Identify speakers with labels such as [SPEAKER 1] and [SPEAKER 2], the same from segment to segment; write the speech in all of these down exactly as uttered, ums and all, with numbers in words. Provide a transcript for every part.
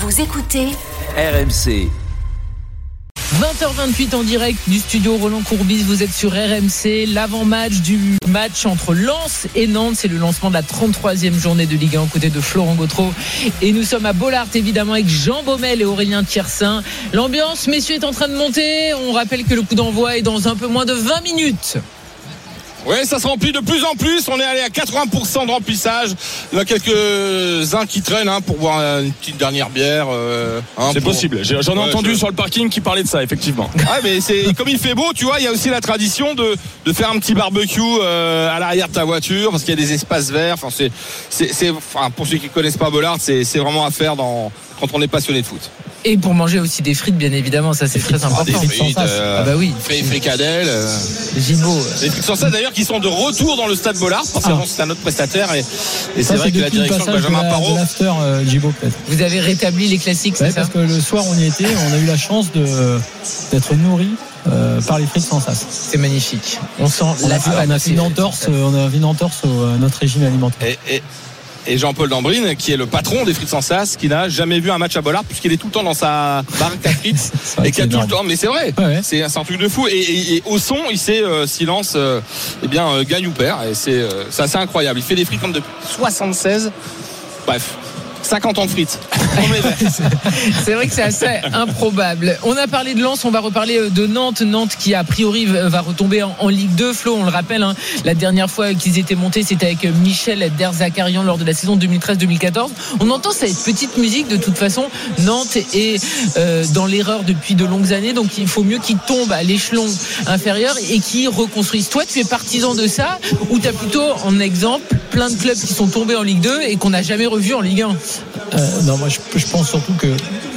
[SPEAKER 1] Vous écoutez
[SPEAKER 2] R M C.
[SPEAKER 3] vingt heures vingt-huit en direct du studio Roland Courbis, vous êtes sur R M C, l'avant-match du match entre Lens et Nantes, c'est le lancement de la trente-troisième journée de Ligue un aux côtés de Florent Gautreau et nous sommes à Bollaert évidemment avec Jean Baumel et Aurélien Tiersin. L'ambiance, messieurs, est en train de monter, on rappelle que le coup d'envoi est dans un peu moins de vingt minutes.
[SPEAKER 4] Oui, ça se remplit de plus en plus. On est allé à quatre-vingts pour cent de remplissage. Il y en a quelques-uns qui traînent hein, pour boire une petite dernière bière. Euh, hein,
[SPEAKER 5] c'est
[SPEAKER 4] pour...
[SPEAKER 5] possible. J'en ai ouais, entendu je... sur le parking qui parlait de ça, effectivement.
[SPEAKER 4] Ah, mais c'est comme il fait beau, tu vois. Il y a aussi la tradition de de faire un petit barbecue euh, à l'arrière de ta voiture parce qu'il y a des espaces verts. Enfin, c'est c'est, c'est enfin, pour ceux qui connaissent pas Bollaert, c'est c'est vraiment à faire dans quand on est passionné de foot.
[SPEAKER 3] Et pour manger aussi des frites, bien évidemment, ça c'est très important.
[SPEAKER 4] Des frites, euh,
[SPEAKER 3] ah bah oui.
[SPEAKER 4] Fricadelles, euh,
[SPEAKER 3] Gibo.
[SPEAKER 4] Des frites sans ça d'ailleurs qui sont de retour dans le stade Bollaert parce que ah. c'est un autre prestataire et, et
[SPEAKER 6] ça,
[SPEAKER 4] c'est vrai
[SPEAKER 6] c'est
[SPEAKER 4] que la direction de Benjamin
[SPEAKER 6] de
[SPEAKER 4] Parot.
[SPEAKER 6] L'after euh, Gibo peut-être.
[SPEAKER 3] Vous avez rétabli les classiques,
[SPEAKER 6] ouais,
[SPEAKER 3] c'est ça ?
[SPEAKER 6] Parce que le soir on y était, on a eu la chance de d'être nourris euh, par les frites sans sas.
[SPEAKER 3] C'est magnifique. On sent
[SPEAKER 6] on
[SPEAKER 3] la
[SPEAKER 6] a, on a fait une entorse, on a fait une entorse à notre régime alimentaire.
[SPEAKER 4] Et, et... Et Jean-Paul Dambrine, qui est le patron des frites sans sas, qui n'a jamais vu un match à Bollaert puisqu'il est tout le temps dans sa baraque à frites et qui a tout le temps. Mais c'est vrai, ouais, ouais. C'est, c'est un truc de fou. Et, et, et au son, il sait euh, silence, euh, eh bien euh, gagne ou perd. Et c'est, euh, c'est assez incroyable. Il fait des frites comme depuis soixante-seize. Bref. cinquante ans de frites.
[SPEAKER 3] C'est vrai que c'est assez improbable. On a parlé de Lens, on va reparler de Nantes. Nantes qui a priori va retomber en, en Ligue deux. Flo, on le rappelle, hein, la dernière fois qu'ils étaient montés, c'était avec Michel Derzakarian lors de la saison deux mille treize deux mille quatorze. On entend cette petite musique. De toute façon, Nantes est euh, dans l'erreur depuis de longues années, donc il faut mieux qu'ils tombent à l'échelon inférieur et qu'ils reconstruisent. Toi, tu es partisan de ça ou tu as plutôt en exemple plein de clubs qui sont tombés en Ligue deux et qu'on n'a jamais revus en Ligue un?
[SPEAKER 6] Euh, non, moi je, je pense surtout que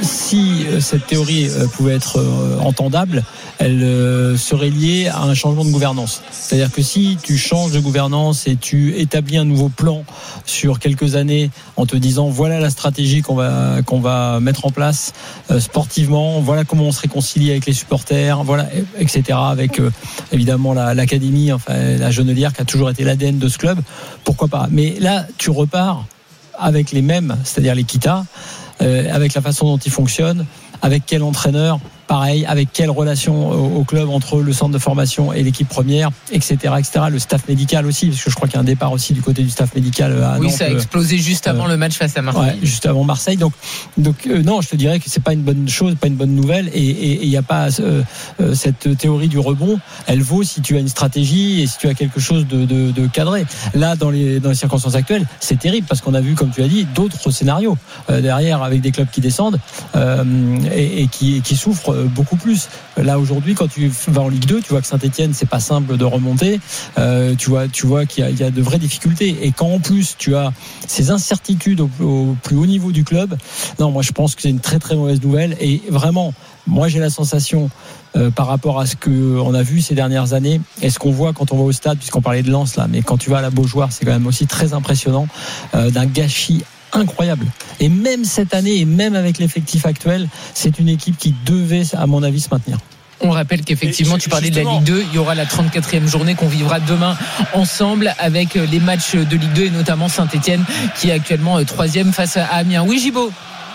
[SPEAKER 6] si euh, cette théorie euh, pouvait être euh, entendable, elle euh, serait liée à un changement de gouvernance. C'est-à-dire que si tu changes de gouvernance et tu établis un nouveau plan sur quelques années en te disant voilà la stratégie qu'on va qu'on va mettre en place euh, sportivement, voilà comment on se réconcilie avec les supporters, voilà et cetera. Avec euh, évidemment la, l'académie, enfin la Genelière qui a toujours été l'A D N de ce club, pourquoi pas. Mais là tu repars avec les mêmes, c'est-à-dire les Kita, euh, avec la façon dont ils fonctionnent, avec quel entraîneur, pareil, avec quelle relation au, au club entre le centre de formation et l'équipe première, et cetera, et cetera. Le staff médical aussi, parce que je crois qu'il y a un départ aussi du côté du staff médical à
[SPEAKER 3] oui,
[SPEAKER 6] Nantes.
[SPEAKER 3] Oui, ça a explosé juste avant euh, le match face à Marseille.
[SPEAKER 6] Ouais, juste avant Marseille. Donc, donc euh, non, je te dirais que c'est pas une bonne chose, pas une bonne nouvelle, et il n'y a pas euh, euh, cette théorie du rebond. Elle vaut si tu as une stratégie et si tu as quelque chose de, de, de cadré. Là, dans les dans les circonstances actuelles, c'est terrible parce qu'on a vu, comme tu as dit, d'autres scénarios euh, derrière avec des clubs qui descendent euh, et, et qui, et qui souffrent beaucoup plus. Là aujourd'hui, quand tu vas en Ligue deux, tu vois que Saint-Etienne, c'est pas simple de remonter. Euh, tu vois, tu vois qu'il y a, il y a de vraies difficultés. Et quand en plus tu as ces incertitudes au, au plus haut niveau du club, non, moi je pense que c'est une très très mauvaise nouvelle. Et vraiment, moi j'ai la sensation euh, par rapport à ce qu'on a vu ces dernières années et ce qu'on voit quand on va au stade, puisqu'on parlait de Lens là, mais quand tu vas à la Beaujoire, c'est quand même aussi très impressionnant euh, d'un gâchis incroyable. Et même cette année, et même avec l'effectif actuel, c'est une équipe qui devait, à mon avis, se maintenir.
[SPEAKER 3] On rappelle qu'effectivement, tu parlais de la Ligue deux, il y aura la trente-quatrième journée qu'on vivra demain ensemble avec les matchs de Ligue deux et notamment Saint-Etienne qui est actuellement troisième face à Amiens. Oui, Gibo.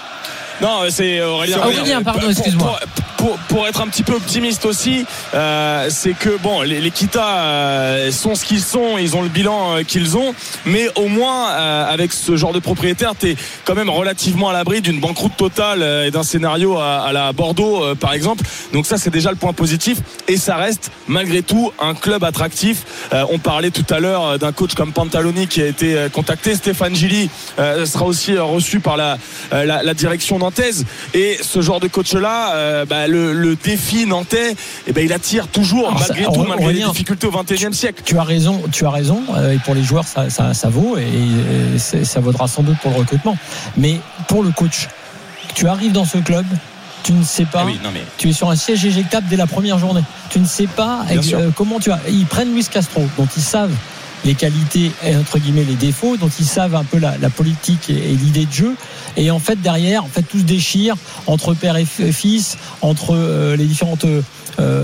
[SPEAKER 5] Non, c'est Aurélien.
[SPEAKER 3] Ah, Aurélien, pardon, excuse-moi.
[SPEAKER 5] Pour, pour, pour être un petit peu optimiste aussi, euh, c'est que bon, les, les Kita euh, sont ce qu'ils sont, ils ont le bilan euh, qu'ils ont, mais au moins euh, avec ce genre de propriétaire, t'es quand même relativement à l'abri d'une banqueroute totale euh, et d'un scénario à, à la Bordeaux, euh, par exemple. Donc ça, c'est déjà le point positif, et ça reste malgré tout un club attractif. Euh, on parlait tout à l'heure d'un coach comme Pantaloni qui a été contacté. Stéphane Gilly euh, sera aussi reçu par la, la, la direction nantaise, et ce genre de coach là euh, bah, le, le défi nantais, eh ben, il attire toujours. Alors malgré ça, tout, malgré les difficultés au vingt et unième siècle.
[SPEAKER 6] Tu as raison, tu as raison, et pour les joueurs ça, ça, ça vaut, et ça vaudra sans doute pour le recrutement, mais pour le coach, tu arrives dans ce club, tu ne sais pas, ah oui, non mais... tu es sur un siège éjectable dès la première journée, tu ne sais pas euh, comment tu as, ils prennent Luis Castro, dont ils savent les qualités et entre guillemets les défauts, dont ils savent un peu la, la politique et, et l'idée de jeu, et en fait derrière en fait tout se déchire entre père et fils, entre euh, les différentes euh,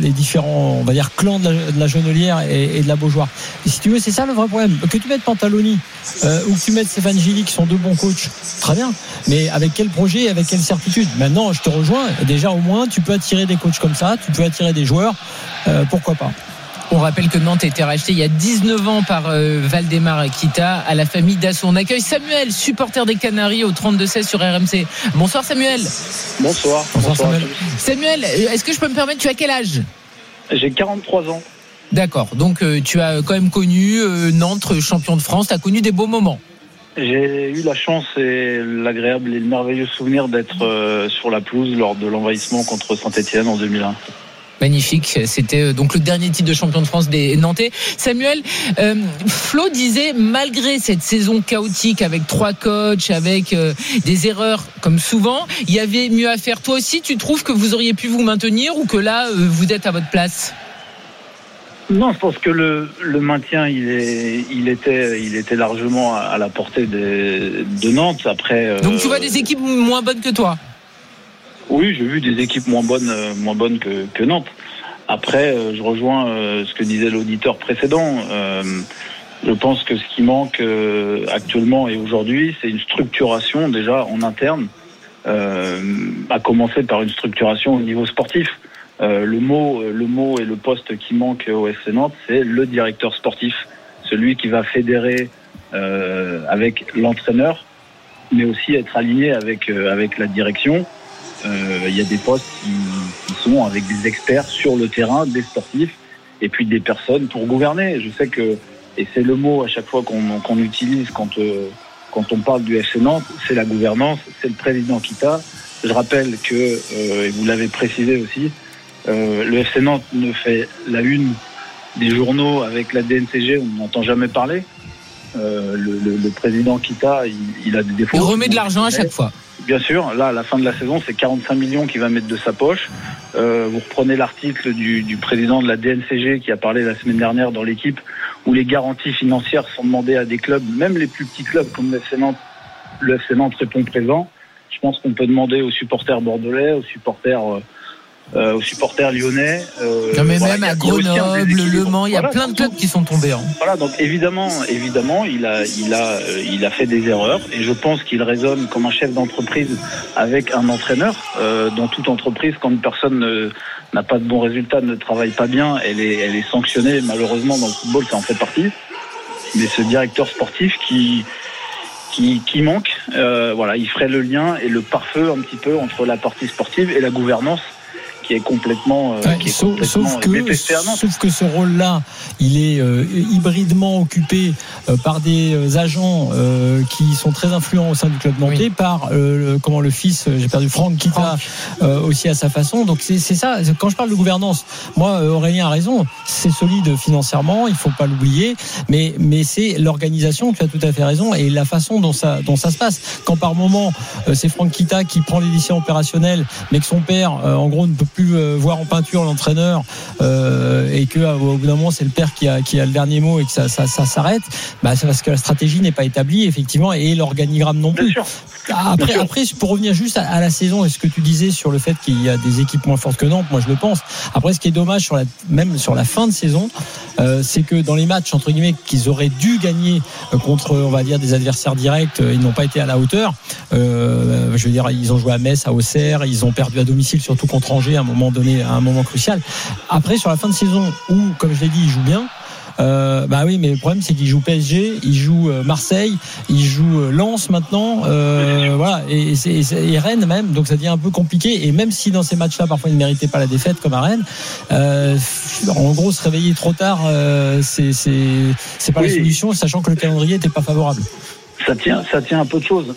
[SPEAKER 6] les différents, on va dire, clans de la, de la Genelière et, et de la Beaujoire. Et si tu veux, c'est ça le vrai problème. Que tu mettes Pantaloni euh, ou que tu mettes Stéphane Gilly, qui sont deux bons coachs, très bien. Mais avec quel projet, avec quelle certitude? Maintenant, je te rejoins. Déjà, au moins, tu peux attirer des coachs comme ça, tu peux attirer des joueurs. Euh, pourquoi pas?
[SPEAKER 3] On rappelle que Nantes a été racheté il y a dix-neuf ans par euh, Valdemar Kita à la famille Dassault. On accueille Samuel, supporter des Canaries au trente-deux seize sur R M C. Bonsoir Samuel.
[SPEAKER 1] Bonsoir.
[SPEAKER 6] Bonsoir, Bonsoir Samuel.
[SPEAKER 3] Samuel, est-ce que je peux me permettre, tu as quel âge?
[SPEAKER 1] J'ai quarante-trois ans.
[SPEAKER 3] D'accord, donc euh, tu as quand même connu euh, Nantes champion de France, tu as connu des beaux moments.
[SPEAKER 1] J'ai eu la chance et l'agréable et le merveilleux souvenir d'être euh, sur la pelouse lors de l'envahissement contre Saint-Etienne en deux mille un.
[SPEAKER 3] Magnifique, c'était donc le dernier titre de champion de France des Nantais. Samuel, euh, Flo disait, malgré cette saison chaotique avec trois coachs, avec euh, des erreurs comme souvent, il y avait mieux à faire. Toi aussi, tu trouves que vous auriez pu vous maintenir ou que là, euh, vous êtes à votre place?
[SPEAKER 1] Non, je pense que le, le maintien, il, est, il, était, il était largement à la portée des, de Nantes. Après, euh...
[SPEAKER 3] donc tu vois des équipes moins bonnes que toi?
[SPEAKER 1] Oui, j'ai vu des équipes moins bonnes, euh, moins bonnes que, que Nantes. Après, euh, je rejoins euh, ce que disait l'auditeur précédent. Euh, je pense que ce qui manque euh, actuellement et aujourd'hui, c'est une structuration déjà en interne, euh, à commencer par une structuration au niveau sportif. Euh, le mot, le mot et le poste qui manque au F C Nantes, c'est le directeur sportif, celui qui va fédérer euh, avec l'entraîneur, mais aussi être aligné avec euh, avec la direction. Il euh, y a des postes qui, qui sont avec des experts sur le terrain, des sportifs, et puis des personnes pour gouverner. Je sais que, et c'est le mot à chaque fois qu'on, qu'on utilise quand, euh, quand on parle du F C Nantes, c'est la gouvernance, c'est le président Kita. Je rappelle que, euh, et vous l'avez précisé aussi, euh, le F C Nantes ne fait la une des journaux avec la D N C G, on n'entend jamais parler. Euh, le, le, le président Kita, il, il a des défauts.
[SPEAKER 3] Il remet de l'argent à chaque fois.
[SPEAKER 1] Bien sûr, là, à la fin de la saison, c'est quarante-cinq millions qu'il va mettre de sa poche. Euh, vous reprenez l'article du, du président de la D N C G qui a parlé la semaine dernière dans l'équipe, où les garanties financières sont demandées à des clubs, même les plus petits clubs comme le F C Nantes. Le F C Nantes répond présent. Je pense qu'on peut demander aux supporters bordelais, aux supporters... Euh, Euh, aux supporters lyonnais.
[SPEAKER 3] Euh, non mais voilà, même à Grenoble, Le Mans, il y a voilà, plein de clubs qui sont tombés. Hein.
[SPEAKER 1] Voilà, donc évidemment, évidemment, il a, il a, euh, il a fait des erreurs et je pense qu'il raisonne comme un chef d'entreprise avec un entraîneur. Euh, dans toute entreprise, quand une personne ne, n'a pas de bons résultats, ne travaille pas bien, elle est, elle est sanctionnée. Malheureusement, dans le football, ça en fait partie. Mais ce directeur sportif qui Qui, qui manque, euh, voilà, il ferait le lien et le pare-feu un petit peu entre la partie sportive et la gouvernance qui est complètement, euh,
[SPEAKER 6] ouais,
[SPEAKER 1] qui est
[SPEAKER 6] sauf,
[SPEAKER 1] complètement
[SPEAKER 6] sauf, que, sauf que ce rôle-là, il est euh, hybridement occupé euh, par des euh, agents euh, qui sont très influents au sein du club nantais, oui. par euh, le, comment le fils, j'ai perdu Franck Kita euh, aussi à sa façon. Donc c'est, c'est ça. Quand je parle de gouvernance, moi Aurélien a raison. C'est solide financièrement, il faut pas l'oublier, mais mais c'est l'organisation. Tu as tout à fait raison et la façon dont ça dont ça se passe. Quand par moment euh, c'est Franck Kita qui prend les décisions opérationnelles, mais que son père, euh, en gros, ne peut plus euh, voir en peinture l'entraîneur euh, et que euh, au bout d'un moment c'est le père qui a qui a le dernier mot et que ça ça, ça s'arrête, bah c'est parce que la stratégie n'est pas établie effectivement et l'organigramme non plus. Après après pour revenir juste à, à la saison et ce que tu disais sur le fait qu'il y a des équipes moins fortes que Nantes, moi je le pense. Après ce qui est dommage sur la même sur la fin de saison, euh, c'est que dans les matchs entre guillemets qu'ils auraient dû gagner euh, contre on va dire des adversaires directs, euh, ils n'ont pas été à la hauteur. Euh, je veux dire ils ont joué à Metz, à Auxerre, ils ont perdu à domicile surtout contre Angers à un moment donné, à un moment crucial. Après, sur la fin de saison où, comme je l'ai dit, il joue bien, euh, bah oui, mais le problème, c'est qu'il joue P S G, il joue Marseille, il joue Lens maintenant, euh, voilà, et, et, et Rennes même, donc ça devient un peu compliqué. Et même si dans ces matchs-là, parfois, il ne méritait pas la défaite, comme à Rennes, euh, en gros, se réveiller trop tard, euh, c'est, c'est, c'est pas oui. la solution, sachant que le calendrier n'était pas favorable.
[SPEAKER 1] Ça tient, ça tient un peu de choses.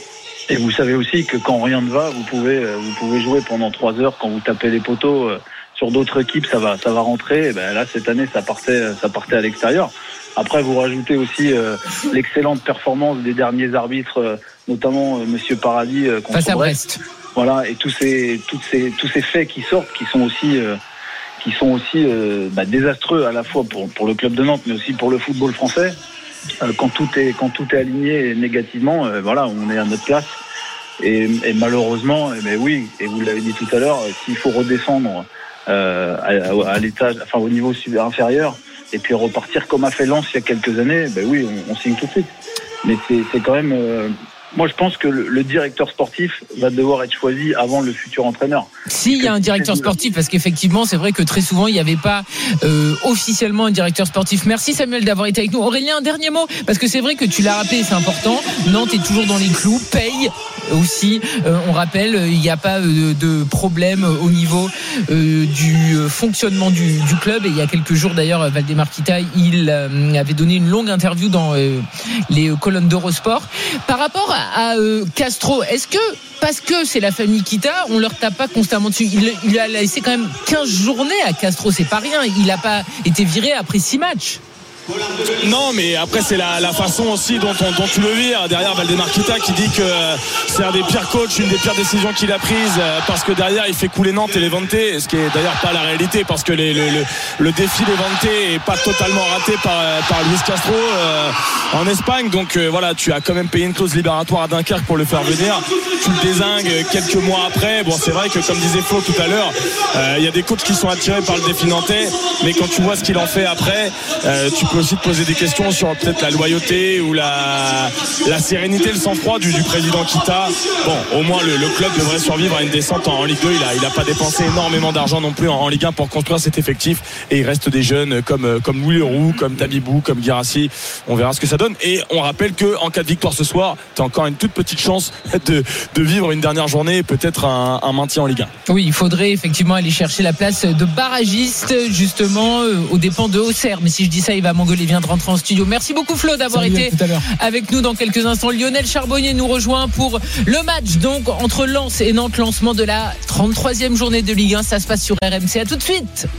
[SPEAKER 1] Et vous savez aussi que quand rien ne va, vous pouvez, vous pouvez jouer pendant trois heures quand vous tapez les poteaux. Sur d'autres équipes, ça va, ça va rentrer. Et ben là, cette année, ça partait, ça partait à l'extérieur. Après, vous rajoutez aussi euh, l'excellente performance des derniers arbitres, euh, notamment euh, Monsieur Paradis euh, contre
[SPEAKER 3] face à Brest.
[SPEAKER 1] Voilà, et tous ces, toutes ces, tous ces faits qui sortent, qui sont aussi, euh, qui sont aussi euh, bah, désastreux à la fois pour pour le club de Nantes, mais aussi pour le football français. Euh, quand tout est, quand tout est aligné négativement, euh, voilà, on est à notre place. Et, et malheureusement, eh bien oui, et vous l'avez dit tout à l'heure, s'il faut redescendre euh, à, à l'étage, enfin au niveau inférieur, et puis repartir comme a fait Lens il y a quelques années, ben oui, on, on signe tout de suite. Mais c'est, c'est quand même. Euh, moi, je pense que le, le directeur sportif va devoir être choisi avant le futur entraîneur.
[SPEAKER 3] S'il y a un directeur sportif, parce qu'effectivement, c'est vrai que très souvent, il n'y avait pas euh, officiellement un directeur sportif. Merci Samuel d'avoir été avec nous. Aurélien, un dernier mot, parce que c'est vrai que tu l'as rappelé, c'est important. Nantes est toujours dans les clous, paye aussi. Euh, on rappelle, il n'y a pas euh, de problème au niveau euh, du fonctionnement du, du club. Et il y a quelques jours, d'ailleurs, Valdemar Kita, il euh, avait donné une longue interview dans euh, les colonnes d'Eurosport. Par rapport à à euh, Castro, est-ce que parce que c'est la famille Kita, on leur tape pas constamment dessus? Il, il a laissé quand même quinze journées à Castro, c'est pas rien. Il n'a pas été viré après six matchs.
[SPEAKER 5] Non, mais après c'est la, la façon aussi dont, on, dont tu le vires. Derrière Valdemar Kita qui dit que c'est un des pires coachs, une des pires décisions qu'il a prises, parce que derrière il fait couler Nantes et Levante, ce qui est d'ailleurs pas la réalité, parce que les, le, le, le défi Levante est pas totalement raté par, par Luis Castro euh, en Espagne. Donc euh, voilà, tu as quand même payé une clause libératoire à Dunkerque pour le faire venir. Tu le dézingues quelques mois après. Bon, c'est vrai que comme disait Flo tout à l'heure, il euh, y a des coachs qui sont attirés par le défi nantais, mais quand tu vois ce qu'il en fait après, euh, tu peux aussi te poser des questions sur peut-être la loyauté ou la, la sérénité, le sang-froid du, du président Kita. Bon, au moins le, le club devrait survivre à une descente en, en Ligue deux. Il a, il a pas dépensé énormément d'argent non plus en, en Ligue un pour construire cet effectif, et il reste des jeunes comme, comme Louis Leroux, comme Tabibou, comme Guirassy. On verra ce que ça donne, et on rappelle que en cas de victoire ce soir, tu as encore une toute petite chance de, de vivre une dernière journée et peut-être un, un maintien en Ligue un.
[SPEAKER 3] Oui, il faudrait effectivement aller chercher la place de barragiste justement euh, aux dépens de Auxerre, mais si je dis ça, il va m'engueuler. Vient de rentrer en studio. Merci beaucoup Flo d'avoir
[SPEAKER 6] Salut,
[SPEAKER 3] été avec nous dans quelques instants. Lionel Charbonnier nous rejoint pour le match donc entre Lens et Nantes, lancement de la trente-troisième journée de Ligue un. Ça se passe sur R M C. À tout de suite.